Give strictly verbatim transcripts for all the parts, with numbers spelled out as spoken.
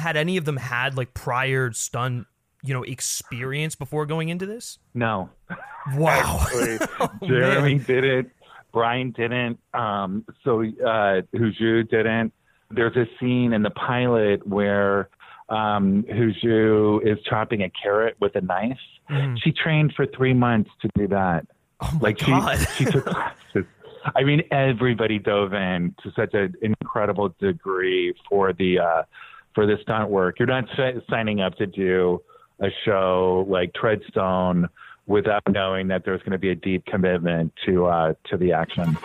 had any of them had like prior stunt, you know, experience before going into this? No. Wow. Actually, oh, Jeremy man. didn't. Brian didn't. Um, so uh, Huju didn't. There's a scene in the pilot where um, Huju is chopping a carrot with a knife. Mm. She trained for three months to do that. Oh my like God. She, she took classes. I mean, everybody dove in to such an incredible degree for the uh, for the stunt work. You're not s- signing up to do a show like Treadstone without knowing that there's going to be a deep commitment to uh, to the action.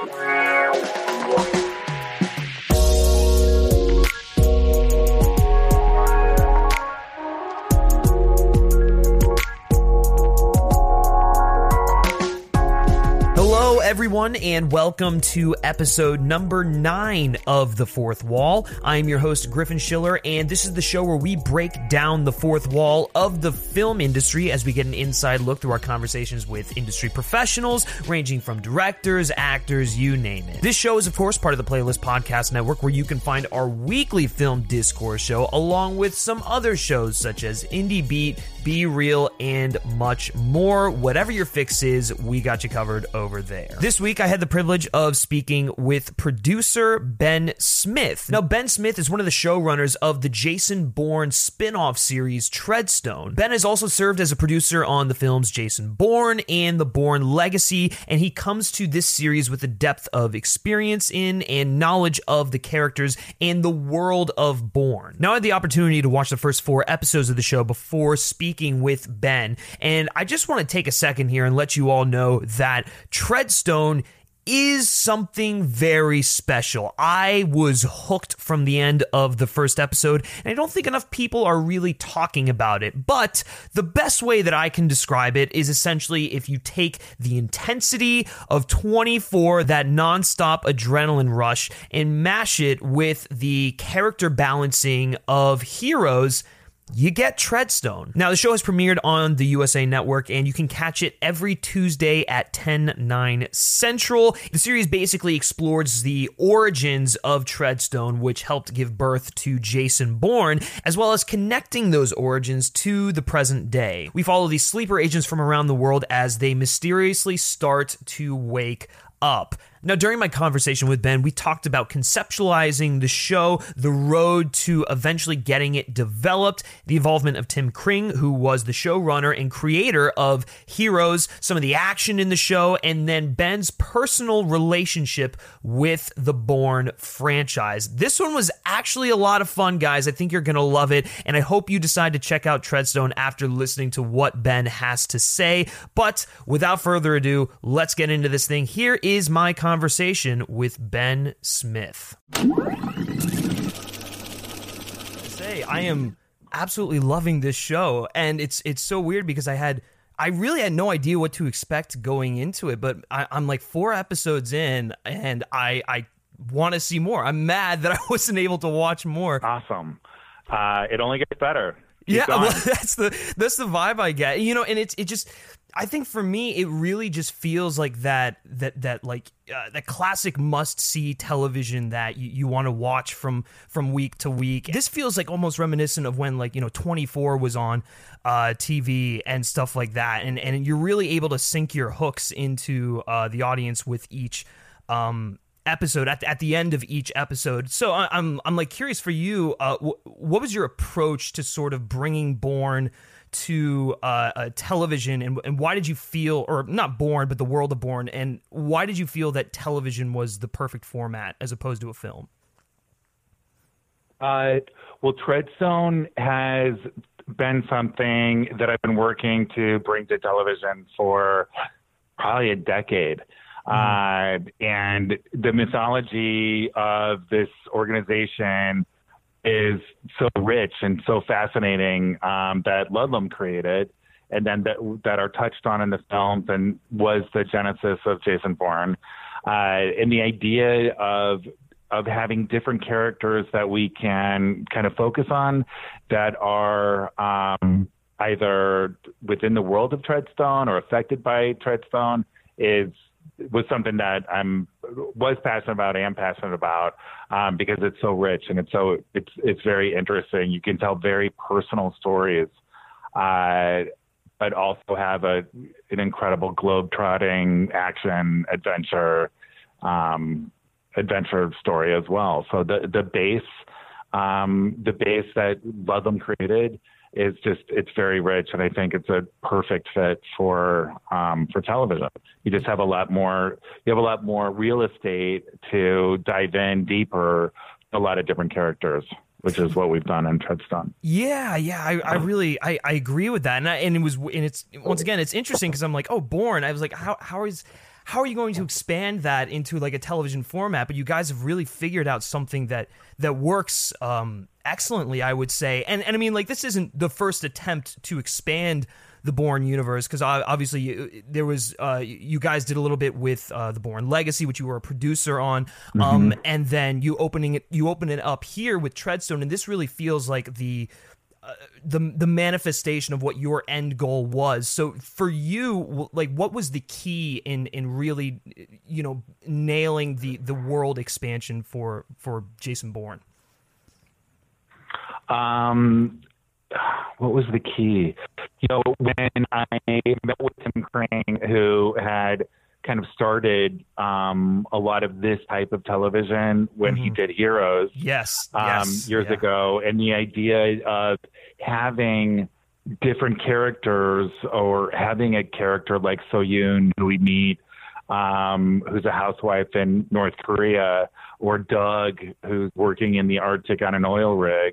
Everyone, and welcome to episode number nine of The Fourth Wall. I am your host, Griffin Schiller, and this is the show where we break down the fourth wall of the film industry as we get an inside look through our conversations with industry professionals, ranging from directors, actors, you name it. This show is, of course, part of the Playlist Podcast Network, where you can find our weekly film discourse show, along with some other shows such as Indie Beat, Be Real, and much more. Whatever your fix is, we got you covered over there. This week, I had the privilege of speaking with producer Ben Smith. Now, Ben Smith is one of the showrunners of the Jason Bourne spin-off series Treadstone. Ben has also served as a producer on the films Jason Bourne and The Bourne Legacy, and he comes to this series with a depth of experience in and knowledge of the characters and the world of Bourne. Now, I had the opportunity to watch the first four episodes of the show before speaking with Ben, and I just want to take a second here and let you all know that Treadstone is something very special. I was hooked from the end of the first episode, and I don't think enough people are really talking about it. But the best way that I can describe it is essentially if you take the intensity of twenty-four, that nonstop adrenaline rush, and mash it with the character balancing of Heroes, you get Treadstone. Now, the show has premiered on the U S A Network, and you can catch it every Tuesday at ten, nine Central. The series basically explores the origins of Treadstone, which helped give birth to Jason Bourne, as well as connecting those origins to the present day. We follow these sleeper agents from around the world as they mysteriously start to wake up. Now, during my conversation with Ben, we talked about conceptualizing the show, the road to eventually getting it developed, the involvement of Tim Kring, who was the showrunner and creator of Heroes, some of the action in the show, and then Ben's personal relationship with the Bourne franchise. This one was actually a lot of fun, guys. I think you're going to love it, and I hope you decide to check out Treadstone after listening to what Ben has to say. But without further ado, let's get into this thing. Here is my conversation Conversation with Ben Smith. I say I am absolutely loving this show, and it's it's so weird because I had I really had no idea what to expect going into it, but I, I'm like four episodes in, and I I want to see more. I'm mad that I wasn't able to watch more. Awesome. Uh, it only gets better. Keep yeah, going. well, that's the that's the vibe I get. You know, and it's it just. I think for me, it really just feels like that, that, that like, uh, that classic must-see television that you, you want to watch from, from week to week. This feels like almost reminiscent of when, like, you know, twenty-four was on uh, T V and stuff like that. And, and you're really able to sink your hooks into uh, the audience with each um, episode at, at the end of each episode. So I, I'm, I'm like curious for you, uh, wh- what was your approach to sort of bringing Bourne to uh, uh, television, and, and why did you feel, or not Bourne, but the world of Bourne, and why did you feel that television was the perfect format as opposed to a film? Uh, well, Treadstone has been something that I've been working to bring to television for probably a decade. Mm. Uh, and the mythology of this organization is so rich and so fascinating um, that Ludlum created, and then that that are touched on in the films and was the genesis of Jason Bourne. Uh, and the idea of of having different characters that we can kind of focus on that are um, either within the world of Treadstone or affected by Treadstone is was something that I'm was passionate about and passionate about um, because it's so rich and it's so it's it's very interesting. You can tell very personal stories, uh, but also have a an incredible globe-trotting action adventure um, adventure story as well. So the the base um, the base that Ludlum created is just, it's very rich, and I think it's a perfect fit for um, for television. You just have a lot more, you have a lot more real estate to dive in deeper, a lot of different characters, which is what we've done in Treadstone. Yeah, yeah, I, I really, I, I agree with that, and I, and it was, and it's once again, it's interesting because I'm like, oh, Bourne. I was like, how how is how are you going to expand that into like a television format? But you guys have really figured out something that that works um, excellently, I would say. And and I mean, like, this isn't the first attempt to expand the Bourne universe, because obviously you, there was uh, you guys did a little bit with uh, the Bourne Legacy, which you were a producer on, mm-hmm. um, and then you opening it you open it up here with Treadstone, and this really feels like the. Uh, the the manifestation of what your end goal was. So for you, like, what was the key in in really, you know, nailing the the world expansion for for Jason Bourne? Um, what was the key? You know, when I met with Tim Kring, who had kind of started um, a lot of this type of television when mm-hmm. he did Heroes, yes, um, yes years yeah. ago, and the idea of having different characters, or having a character like So-Yoon, who we meet, um, who's a housewife in North Korea, or Doug, who's working in the Arctic on an oil rig,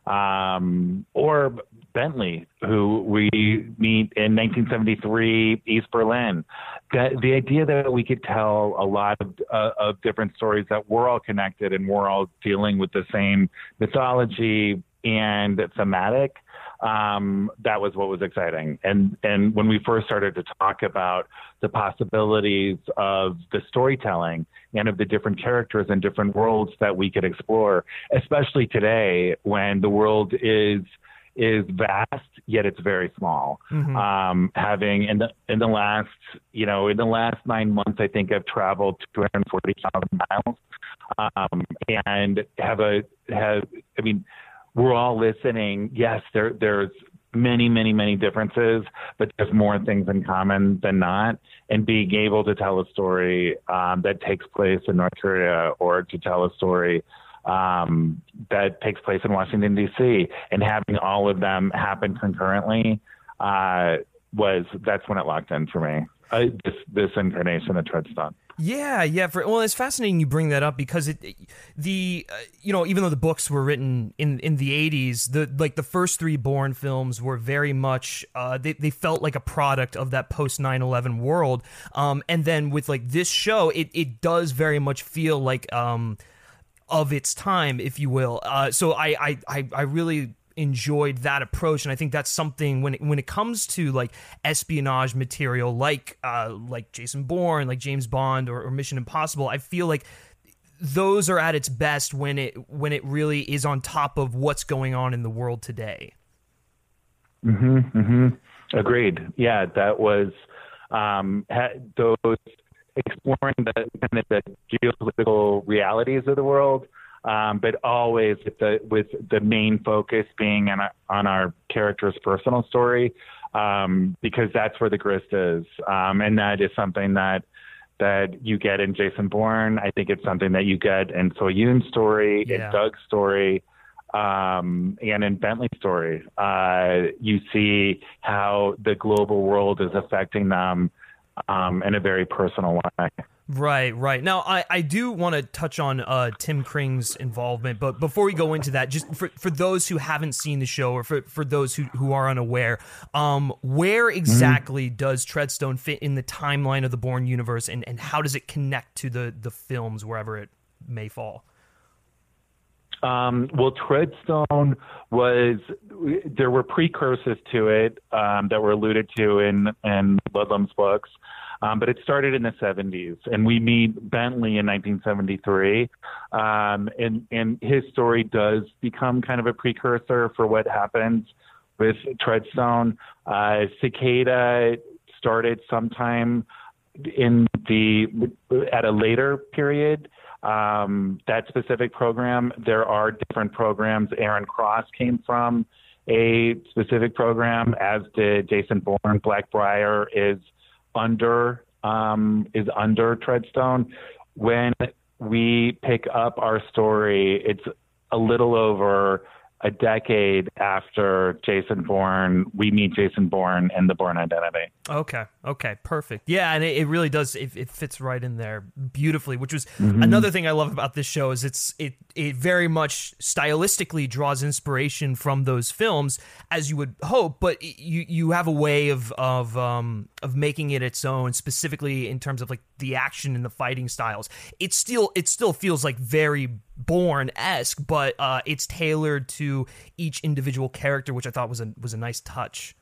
um, or Bentley, who we meet in nineteen seventy-three East Berlin. The, the idea that we could tell a lot of, uh, of different stories, that we're all connected and we're all dealing with the same mythology and thematic, um, that was what was exciting. And and when we first started to talk about the possibilities of the storytelling and of the different characters and different worlds that we could explore, especially today when the world is is vast, yet it's very small. Mm-hmm. Um, having in the in the last you know in the last nine months, I think I've traveled two hundred forty thousand miles, um, and have a have I mean. We're all listening. Yes, there there's many, many, many differences, but there's more things in common than not. And being able to tell a story um, that takes place in North Korea, or to tell a story um, that takes place in Washington, D C, and having all of them happen concurrently, uh, was that's when it locked in for me. Uh, this this incarnation of Treadstone. Yeah, yeah. For, well, it's fascinating you bring that up, because it, the, uh, you know, even though the books were written in, in the eighties, the like the first three Bourne films were very much, uh, they they felt like a product of that post nine eleven world. Um, and then with like this show, it it does very much feel like um of its time, if you will. Uh, so I I I, I really enjoyed that approach, and I think that's something when it, when it comes to like espionage material, like uh like Jason Bourne, like James Bond, or, or Mission Impossible, I feel like those are at its best when it when it really is on top of what's going on in the world today. Mm-hmm, mm-hmm. Agreed. Yeah, that was um had those exploring the kind of the geopolitical realities of the world. Um, but always with the with the main focus being on, a, on our character's personal story, um, because that's where the grist is, um, and that is something that that you get in Jason Bourne. I think it's something that you get in So-Yoon's story, yeah. in Doug's story, um, and in Bentley's story. Uh, you see how the global world is affecting them um, in a very personal way. Right, right. Now, I, I do want to touch on uh, Tim Kring's involvement, but before we go into that, just for, for those who haven't seen the show, or for, for those who, who are unaware, um, where exactly mm-hmm. does Treadstone fit in the timeline of the Bourne universe, and, and how does it connect to the, the films, wherever it may fall? Um, well, Treadstone was, there were precursors to it um, that were alluded to in, in Ludlum's books. Um, but it started in the seventies, and we meet Bentley in nineteen seventy-three, um, and, and his story does become kind of a precursor for what happens with Treadstone. Uh, Cicada started sometime in the at a later period, um, that specific program, there are different programs. Aaron Cross came from a specific program, as did Jason Bourne. Blackbriar is under um, is under Treadstone. When we pick up our story, it's a little over a decade after Jason Bourne. We meet Jason Bourne and the Bourne Identity. Okay. Okay. Perfect. Yeah, and it, it really does. It, it fits right in there beautifully. Which was Mm-hmm. another thing I love about this show is it's it it very much stylistically draws inspiration from those films, as you would hope. But you you have a way of of um of making it its own, specifically in terms of like the action and the fighting styles. It still it still feels like very Bourne-esque, but uh, it's tailored to each individual character, which I thought was a was a nice touch.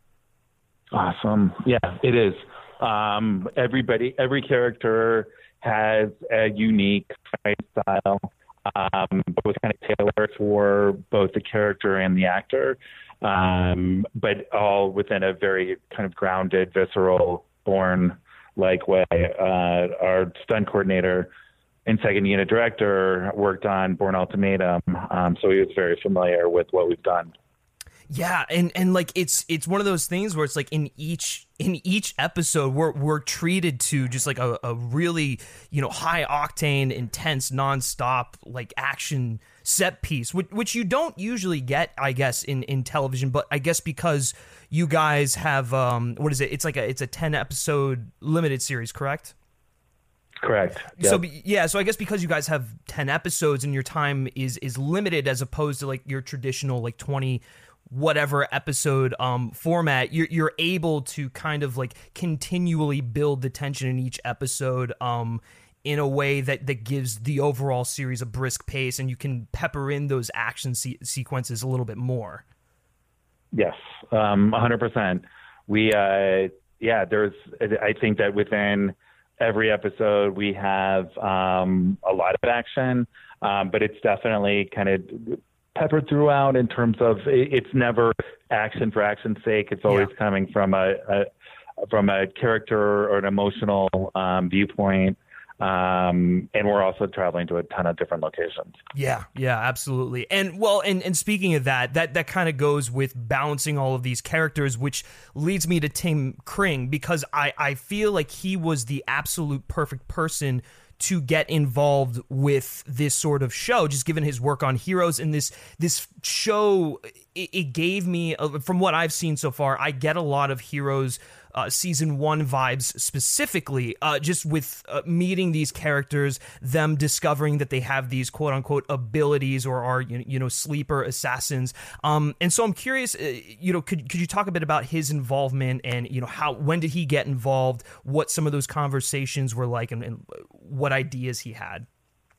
Awesome. Yeah, it is. Um, everybody, every character has a unique fight style, um, both kind of tailored for both the character and the actor, um, but all within a very kind of grounded, visceral, Bourne-like way. Uh, our stunt coordinator and second unit director worked on Bourne Ultimatum, um, so he was very familiar with what we've done. Yeah, and, and like it's it's one of those things where it's like in each in each episode we're we're treated to just like a, a really, you know, high octane, intense, nonstop like action set piece, which which you don't usually get, I guess, in, in television. But I guess because you guys have um what is it? It's like a it's a ten episode limited series, correct? Correct. Yep. So yeah, so I guess because you guys have ten episodes and your time is is limited as opposed to like your traditional like twenty whatever episode um format, you're you're able to kind of like continually build the tension in each episode um in a way that that gives the overall series a brisk pace, and you can pepper in those action se- sequences a little bit more. Yes, um, one hundred percent. We, uh, yeah, there's, I think that within every episode we have um, a lot of action, um, but it's definitely kind of peppered throughout in terms of it's never action for action's sake. It's always yeah. coming from a, a from a character or an emotional um, viewpoint. Um, and we're also traveling to a ton of different locations. Yeah, yeah, absolutely. And well, and, and speaking of that, that, that kind of goes with balancing all of these characters, which leads me to Tim Kring, because I, I feel like he was the absolute perfect person to get involved with this sort of show, just given his work on Heroes. And this this show, it, it gave me, uh, from what I've seen so far, I get a lot of Heroes Uh, season one vibes specifically, uh, just with uh, meeting these characters, them discovering that they have these quote unquote abilities or are, you know, you know sleeper assassins. Um, and so I'm curious, uh, you know, could could you talk a bit about his involvement and, you know, how, when did he get involved, what some of those conversations were like, and, and what ideas he had?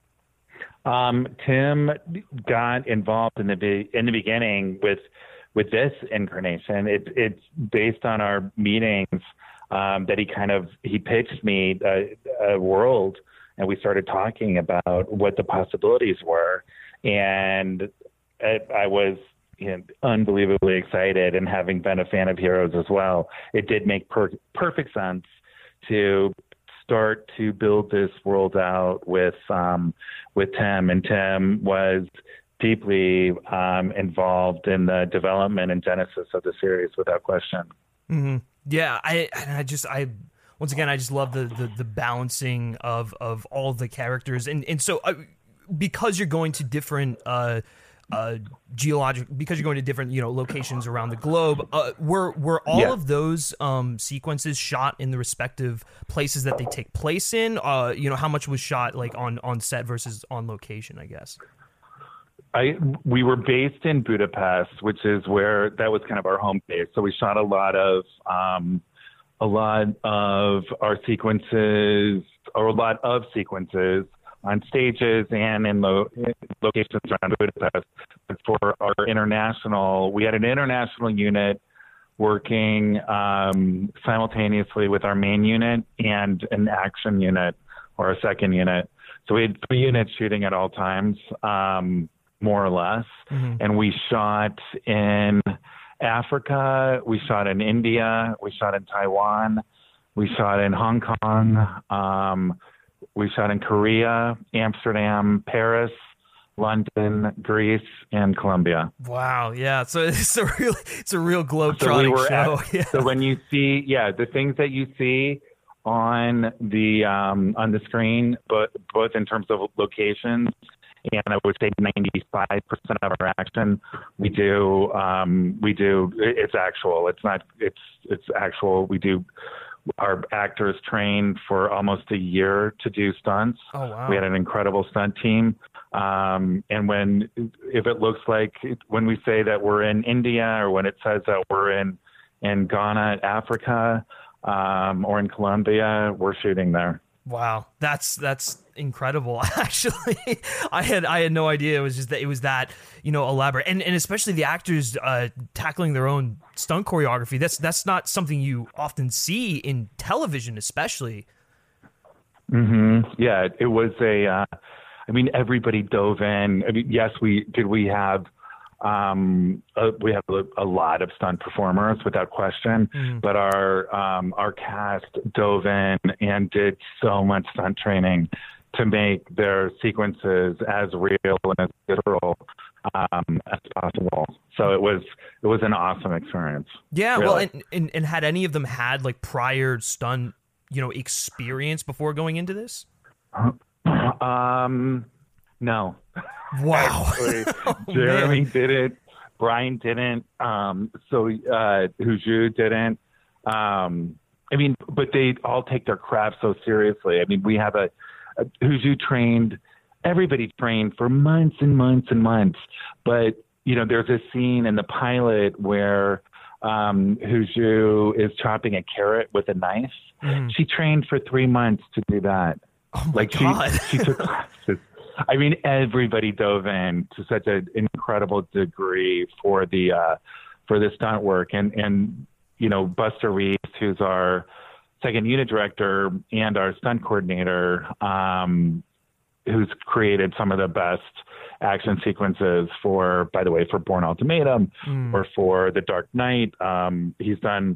Um, Tim got involved in the be- in the beginning with with this incarnation. It, it's based on our meetings um, that he kind of, he pitched me a, a world, and we started talking about what the possibilities were. And I, I was you know, unbelievably excited, and having been a fan of Heroes as well, it did make per- perfect sense to start to build this world out with, um, with Tim. And Tim was deeply um, involved in the development and genesis of the series, without question. Mm-hmm. Yeah, I, I just, I, once again, I just love the the, the balancing of, of all the characters, and and so uh, because you're going to different uh, uh, geologic, because you're going to different you know locations around the globe, uh, were were all yeah. of those um, sequences shot in the respective places that they take place in? Uh, you know, how much was shot like on on set versus on location, I guess. I, we were based in Budapest, which is where that was kind of our home base. So we shot a lot of um, a lot of our sequences, or a lot of sequences on stages and in lo- locations around Budapest. But for our international, we had an international unit working um, simultaneously with our main unit and an action unit, or a second unit. So we had three units shooting at all times. Um, more or less. Mm-hmm. And we shot in Africa, we shot in India, we shot in Taiwan, We shot in Hong Kong. Um, we shot in Korea, Amsterdam, Paris, London, Greece, and Colombia. Wow, yeah. So it's a real, it's a real globetrotting so we were show. At, yeah. So when you see, yeah, the things that you see on the um, on the screen, but both in terms of locations, and I would say ninety-five percent of our action we do um, we do it's actual. It's not it's it's actual. We do. Our actors trained for almost a year to do stunts. Oh wow! We had an incredible stunt team. Um, and when, if it looks like, when we say that we're in India or when it says that we're in, in Ghana, Africa, um, or in Colombia, we're shooting there. Wow. That's, that's incredible. Actually, I had, I had no idea. It was just that it was that, you know, elaborate, and, and especially the actors, uh, tackling their own stunt choreography. That's, that's not something you often see in television, especially. Mm-hmm. Yeah, it was a, uh, I mean, everybody dove in. I mean, yes, we did. We have, um, uh, we have a, a lot of stunt performers without question, mm. but our, um, our cast dove in and did so much stunt training to make their sequences as real and as literal, um, as possible. So it was, it was an awesome experience. Yeah. Really. Well, and, and, and had any of them had like prior stunt, you know, experience before going into this? Um, no. Wow. Actually, oh, Jeremy man. didn't. Brian didn't. Um, so uh, Huju didn't. Um, I mean, but they all take their craft so seriously. I mean, we have a, a Huju trained. Everybody trained for months and months and months. But you know, there's a scene in the pilot where um, Huju is chopping a carrot with a knife. Mm. She trained for three months to do that. Oh my like God. she, she took classes. I mean, everybody dove in to such an incredible degree for the uh, for the stunt work, and and you know, Buster Reeves, who's our second unit director and our stunt coordinator, um, who's created some of the best action sequences for, by the way, for Bourne Ultimatum mm. or for The Dark Knight. Um, he's done.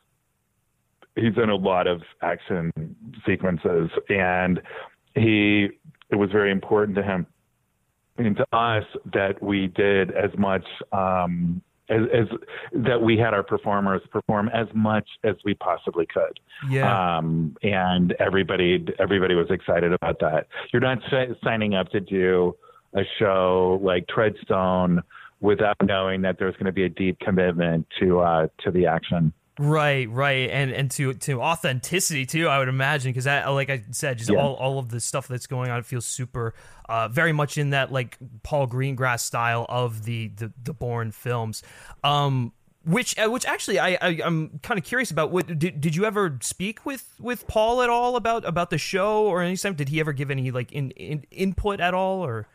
He's done a lot of action sequences, and he, it was very important to him and to us that we did as much, um, as, as that we had our performers perform as much as we possibly could. Yeah. Um, and everybody, everybody was excited about that. You're not si- signing up to do a show like Treadstone without knowing that there's going to be a deep commitment to, uh, to the action. Right, right, and and to to authenticity too, I would imagine, because like I said, just yeah. all, all of the stuff that's going on feels super, uh, very much in that like Paul Greengrass style of the the, the Bourne films, um, which uh, which actually I, I I'm kind of curious about. What did did you ever speak with, with Paul at all about about the show or any time? Did he ever give any like in, in input at all or?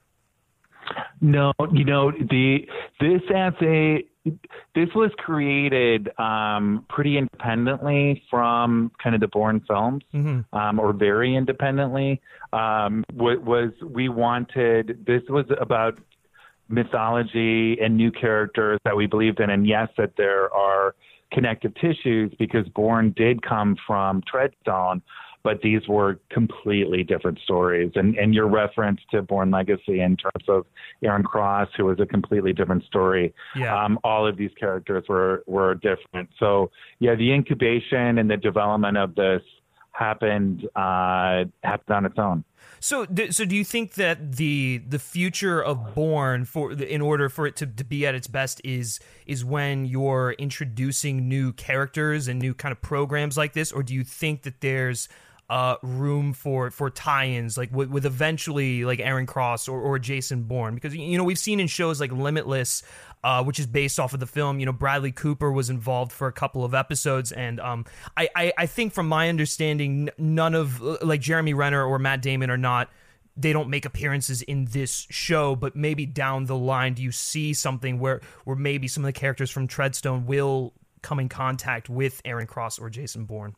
No, you know the this as a. This was created um, pretty independently from kind of the Bourne films, mm-hmm. um, or very independently. Um, what was we wanted? This was about mythology and new characters that we believed in, and yes, that there are connective tissues because Bourne did come from Treadstone, but these were completely different stories. And, and your reference to Bourne Legacy in terms of Aaron Cross, who was a completely different story. Yeah. Um, all of these characters were, were different. So yeah, the incubation and the development of this happened, uh, happened on its own. So, so do you think that the the future of Bourne, for in order for it to, to be at its best, is is when you're introducing new characters and new kind of programs like this, or do you think that there's uh, room for, for tie-ins, like with, with eventually like Aaron Cross or, or Jason Bourne? Because, you know, we've seen in shows like Limitless, uh, which is based off of the film, you know, Bradley Cooper was involved for a couple of episodes. And um, I, I, I think from my understanding, none of like Jeremy Renner or Matt Damon are not, they don't make appearances in this show, but maybe down the line, do you see something where, where maybe some of the characters from Treadstone will come in contact with Aaron Cross or Jason Bourne?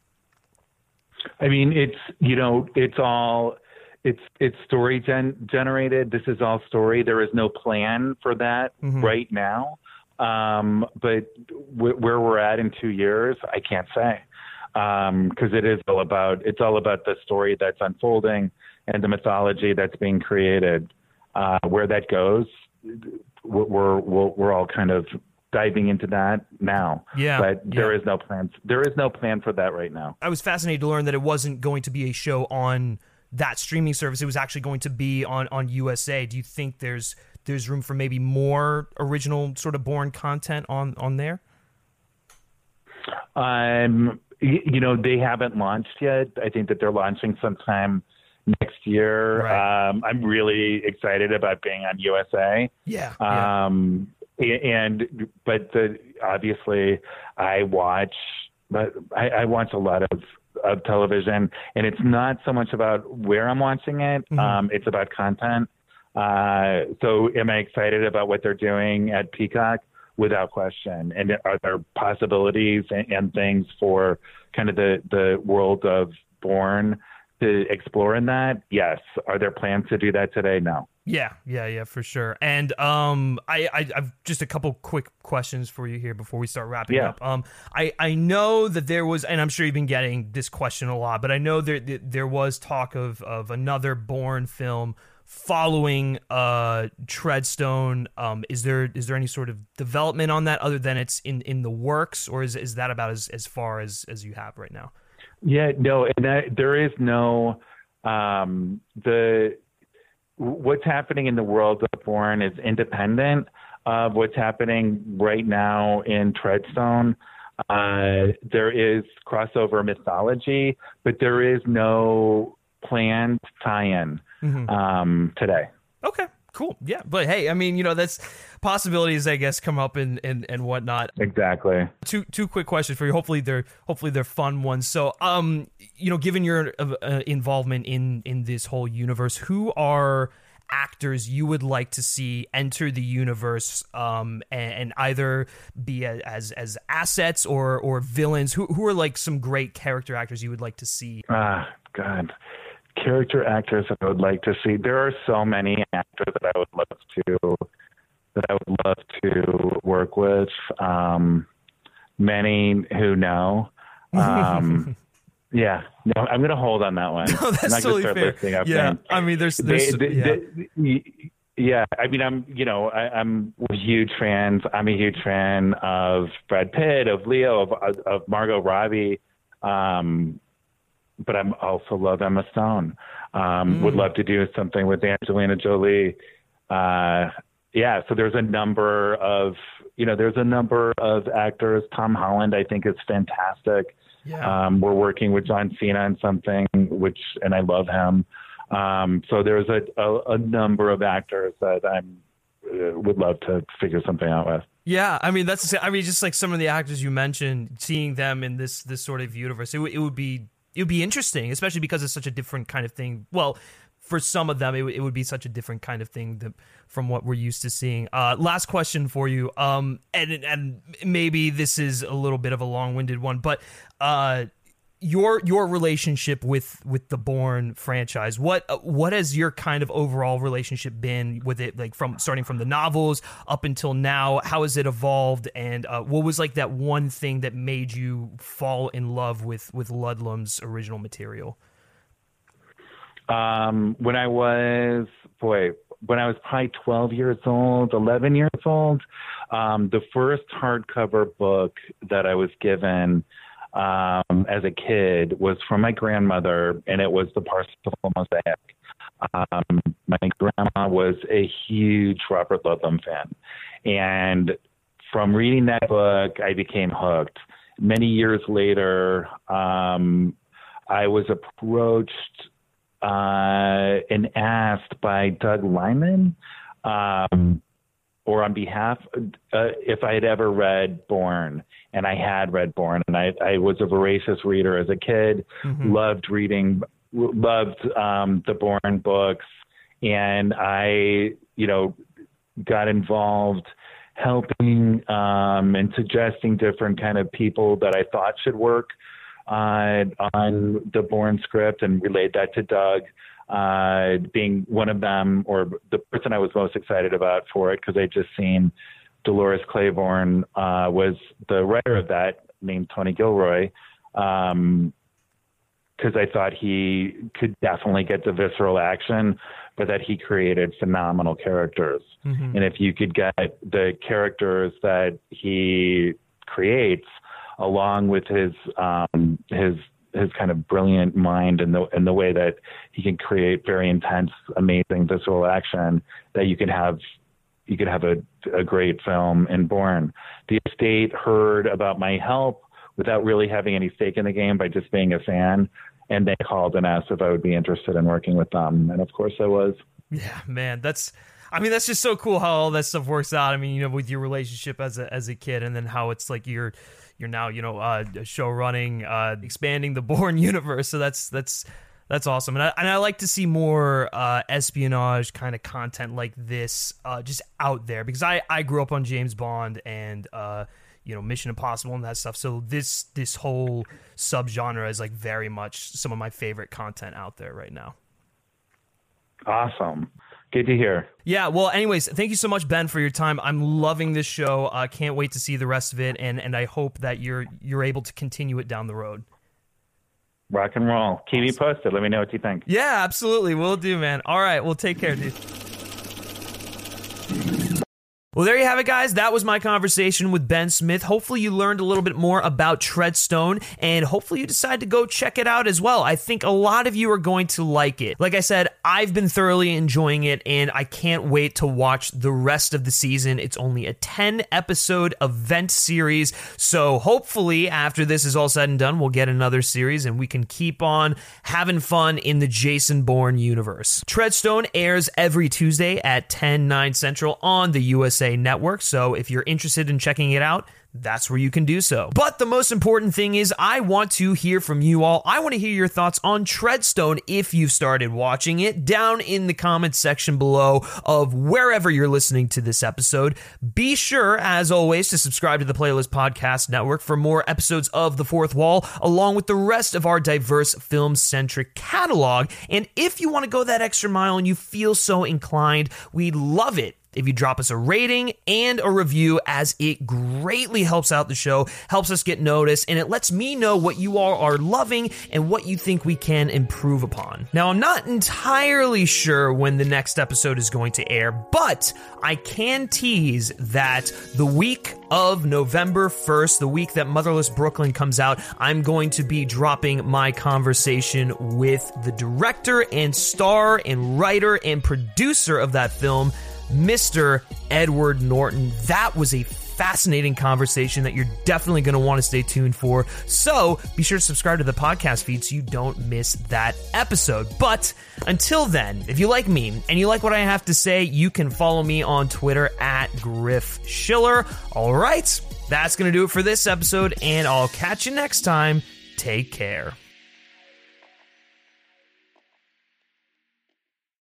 I mean, it's, you know, it's all, it's, it's story gen- generated. This is all story. There is no plan for that mm-hmm. right now. Um, but w- where we're at in two years, I can't say. Um, cause it is all about, it's all about the story that's unfolding and the mythology that's being created. Uh, where that goes, we're, we're, we're all kind of diving into that now. Yeah. But there yeah. is no plan. There is no plan for that right now. I was fascinated to learn that it wasn't going to be a show on that streaming service. It was actually going to be on, on U S A. Do you think there's there's room for maybe more original sort of Bourne content on, on there? Um, you, you know, they haven't launched yet. I think that they're launching sometime next year. Right. Um, I'm really excited about being on U S A. Yeah. yeah. Um, and, but the, obviously I watch, but I, I watch a lot of, of television, and it's not so much about where I'm watching it. Mm-hmm. Um, it's about content. Uh, so am I excited about what they're doing at Peacock? Without question. And are there possibilities and, and things for kind of the, the world of Bourne to explore in that? Yes. Are there plans to do that today? No. Yeah, yeah, yeah, for sure. And um, I, I, I've just a couple quick questions for you here before we start wrapping yeah. up. Um, I, I know that there was, and I'm sure you've been getting this question a lot, but I know there there was talk of of another Bourne film following uh, Treadstone. Um, is there is there any sort of development on that other than it's in, in the works, or is is that about as, as far as, as you have right now? Yeah, no, and that, there is no um, the. What's happening in the world of Bourne is independent of what's happening right now in Treadstone. Uh, there is crossover mythology, but there is no planned tie-in mm-hmm. um, today. Okay, cool. Yeah, but hey, I mean, you know, that's possibilities, I guess, come up and, and, and whatnot. Exactly. Two two quick questions for you. Hopefully they're hopefully they're fun ones. So, um, you know, given your uh, involvement in in this whole universe, who are actors you would like to see enter the universe, um, and, and either be a, as as assets or or villains? Who who are like some great character actors you would like to see? Ah, God. Character actors that I would like to see. There are so many actors that I would love to that I would love to work with. Um, many who know. Um, yeah, no, I'm going to hold on that one. No, that's I'm totally fair. Up yeah, things. I mean, there's, there's they, they, yeah. They, yeah, I mean, I'm, you know, I, I'm huge fans. I'm a huge fan of Brad Pitt, of Leo, of, of Margot Robbie. Um, but I'm also love Emma Stone. Um, mm. Would love to do something with Angelina Jolie. Uh, yeah, so there's a number of, you know, there's a number of actors. Tom Holland, I think, is fantastic. Yeah. Um, we're working with John Cena on something, which, and I love him. Um, so there's a, a, a number of actors that I'm uh, would love to figure something out with. Yeah, I mean that's. I mean, just like some of the actors you mentioned, seeing them in this this sort of universe, it, w- it would be it would be interesting, especially because it's such a different kind of thing. Well, for some of them, it, w- it would be such a different kind of thing that, from what we're used to seeing. Uh, last question for you, um, and and maybe this is a little bit of a long-winded one, but uh, your your relationship with, with the Bourne franchise, what what has your kind of overall relationship been with it, like from starting from the novels up until now? How has it evolved, and uh, what was like that one thing that made you fall in love with with Ludlum's original material? Um, when I was, boy, when I was probably twelve years old, eleven years old, um, the first hardcover book that I was given um, as a kid was from my grandmother, and it was the Parsifal Mosaic. Um, my grandma was a huge Robert Ludlum fan, and from reading that book, I became hooked. Many years later, um, I was approached Uh, and asked by Doug Liman, um, or on behalf, uh, if I had ever read Bourne, and I had read Bourne, and I, I was a voracious reader as a kid, mm-hmm. loved reading, loved um, the Bourne books, and I, you know, got involved helping um, and suggesting different kind of people that I thought should work Uh, on the Bourne script, and relayed that to Doug, uh, being one of them, or the person I was most excited about for it, because I'd just seen Dolores Claiborne uh, was the writer of that, named Tony Gilroy. Um, because I thought he could definitely get the visceral action, but that he created phenomenal characters. Mm-hmm. And if you could get the characters that he creates along with his um, his his kind of brilliant mind and the and the way that he can create very intense, amazing visceral action, that you can have you could have a, a great film in Bourne. The estate heard about my help without really having any stake in the game, by just being a fan. And they called and asked if I would be interested in working with them. And of course I was. Yeah, man, that's, I mean, that's just so cool how all that stuff works out. I mean, you know, with your relationship as a, as a kid, and then how it's like you're, you're now, you know, uh, show running, uh, expanding the Bourne universe. So that's, that's, that's awesome. And I, and I like to see more uh, espionage kind of content like this uh, just out there, because I, I grew up on James Bond and, uh, you know, Mission Impossible and that stuff. So this this whole subgenre is like very much some of my favorite content out there right now. Awesome. Good to hear. Yeah, well, anyways, thank you so much, Ben, for your time. I'm loving this show. I uh, can't wait to see the rest of it, and, and I hope that you're you're able to continue it down the road. Rock and roll. Keep me posted. Let me know what you think. Yeah, absolutely. Will do, man. All right, well, take care, dude. Well, there you have it, guys. That was my conversation with Ben Smith. Hopefully you learned a little bit more about Treadstone, and hopefully you decide to go check it out as well. I think a lot of you are going to like it. Like I said, I've been thoroughly enjoying it, and I can't wait to watch the rest of the season. It's only a ten-episode event series, so hopefully after this is all said and done, we'll get another series, and we can keep on having fun in the Jason Bourne universe. Treadstone airs every Tuesday at ten, nine Central on the U S A Network, so if you're interested in checking it out, that's where you can do so. But the most important thing is I want to hear from you all. I want to hear your thoughts on Treadstone if you've started watching it, down in the comments section below of wherever you're listening to this episode. Be sure, as always, to subscribe to the Playlist Podcast Network for more episodes of The Fourth Wall, along with the rest of our diverse film-centric catalog. And if you want to go that extra mile and you feel so inclined, we'd love it if you drop us a rating and a review, as it greatly helps out the show, helps us get noticed, and it lets me know what you all are loving and what you think we can improve upon. Now, I'm not entirely sure when the next episode is going to air, but I can tease that the week of November first, the week that Motherless Brooklyn comes out, I'm going to be dropping my conversation with the director and star and writer and producer of that film, Mister Edward Norton. That was a fascinating conversation that you're definitely going to want to stay tuned for. So be sure to subscribe to the podcast feed so you don't miss that episode. But until then, if you like me and you like what I have to say, you can follow me on Twitter at Griff Schiller. All right, that's going to do it for this episode, and I'll catch you next time. Take care.